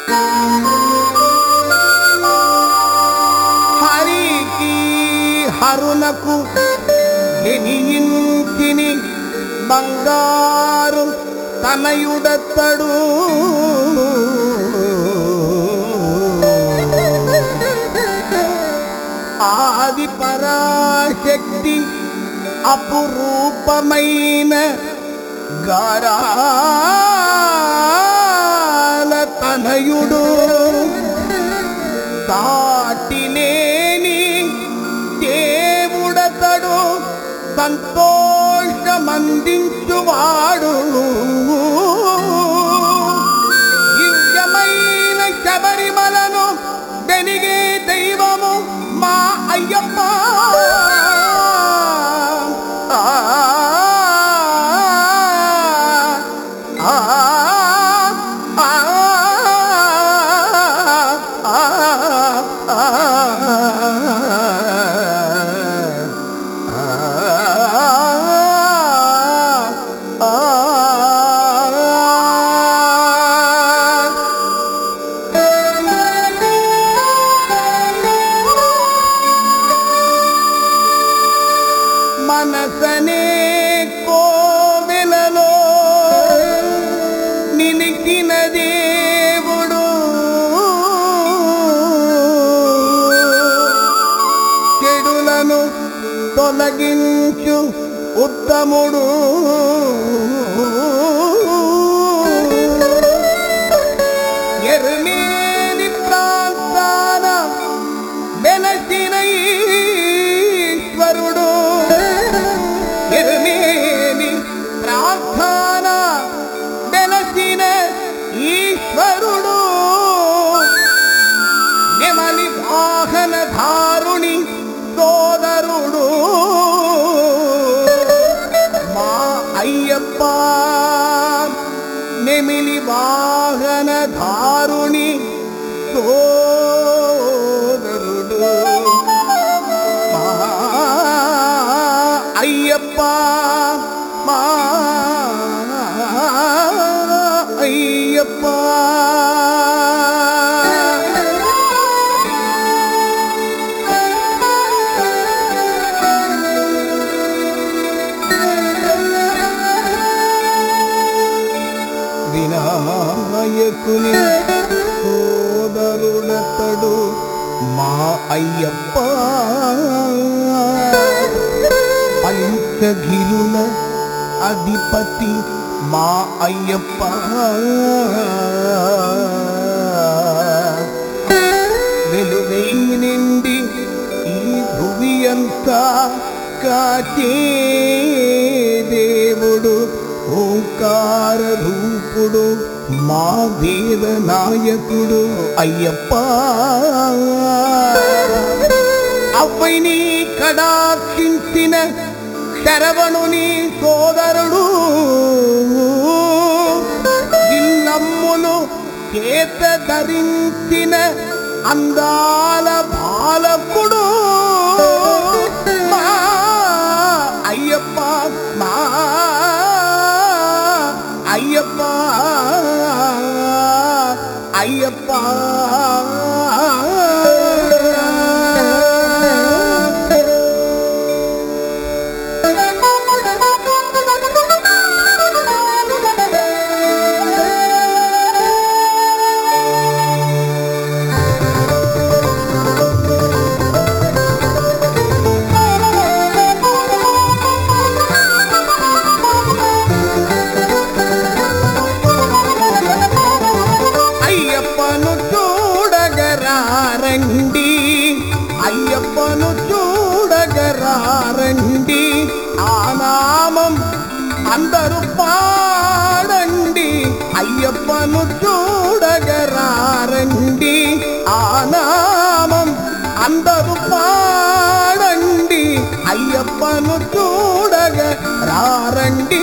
హరికి హరునకు ఎనియించిని బంగారు తనయుడత్తడు ఆది పరాశక్తి అపురూపమైన గారాల తనయుడు సాటిలేని దేవుడతడు సంతోషమందించువాడు దివ్యమైన శబరిమలను వెలిగే దైవము మా అయ్యప్ప మనసనే కోవెలలో నిలిచిన దేవుడు చెడులను తొలగించు ఉత్తముడు ఎర్మేని ప్రాంతాన వెలసిన ఈశ్వరుడు ఎర్మేని ప్రార్థన వెలసిన ఈశ్వరుడు నెమలి వాహన ధారుని సోదరుడు మా అయ్యప్ప నెమిలి వాహన ధారుని సోదరుడు మా అయ్యప్ప మా అయ్యప్ప వినాయకుని సోదరుడతడు మా అయ్యప్ప పంచగిరుల అధిపతి మా అయ్యప్ప వెలుగై నిండి ఈ భువి అంతా కాచే దేవుడు ఓంకార రూపుడు మా వేద నాయకుడు అయ్యప్ప అవ్వైని కడాక్షించిన శరవణుని సోదరుడు ఇల్లమ్ములు చేత ధరించిన అందాల బాలకుడు మా అయ్యప్ప మా అయ్యప్ప అయ్యప్ప అయ్యప్పను చూడగరారండి ఆ నామం అందరూ పాడండి అయ్యప్పను చూడగరారండి ఆ నామం అందరూ పాడండి అయ్యప్పను చూడగరారండి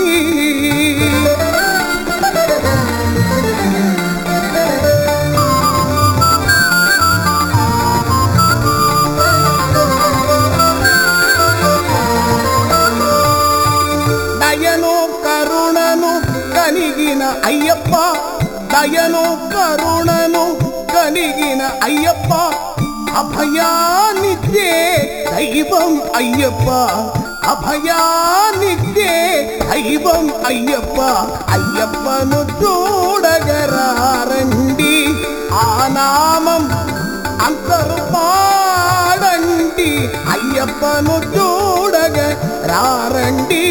దయను కరుణను కలిగిన అయ్యప్ప దయను కరుణను కలిగిన అయ్యప్ప అభయానిచ్చే దైవం అయ్యప్ప అభయానిచ్చే దైవం అయ్యప్ప అయ్యప్పను చూడగరారండి ఆ నామం అందరూ పాడండి అయ్యప్పను చూడగరారండి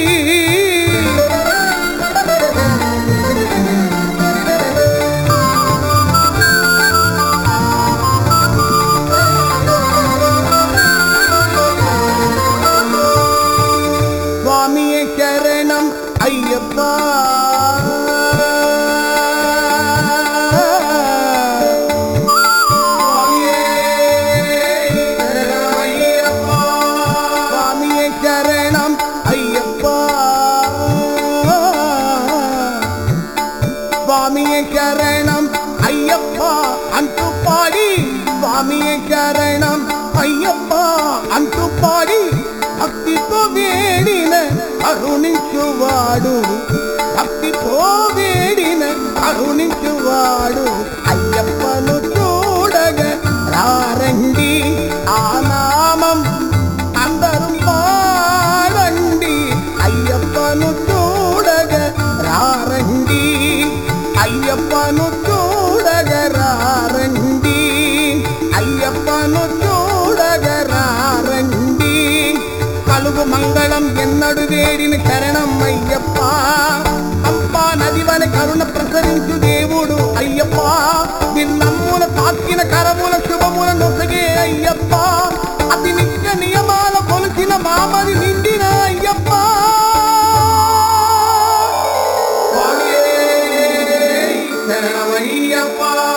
శరణం అయ్యప్ప స్వామియే శరణం అయ్యప్ప స్వామియే శరణం అయ్యప్ప అంటూ పాడి స్వామియే శరణం అయ్యప్ప అంటూ పాడి భక్తితో వేడిన కరుణించువాడు భక్తితో వేడిన కరుణించువాడు అయ్యప్పను చూడగ రారండి ఆ నామం అందరూ పాడండి అయ్యప్పను చూడగ రారండి అయ్యప్పను చూడగ రారండి అయ్యప్పను చూడగ రారండి కలుగు మంగళం ఎన్నడు వేడిని శరణం అయ్యప్ప పంపా నదివని కరుణ ప్రసరించు దేవుడు అయ్యప్ప నిన్నమ్ముల తాకిన కరముల శుభముల నొసగే అయ్యప్ప అతి నిత్య నియమాల కొలిచిన మామది నిండిన అయ్యప్ప శరణమయ్యప్ప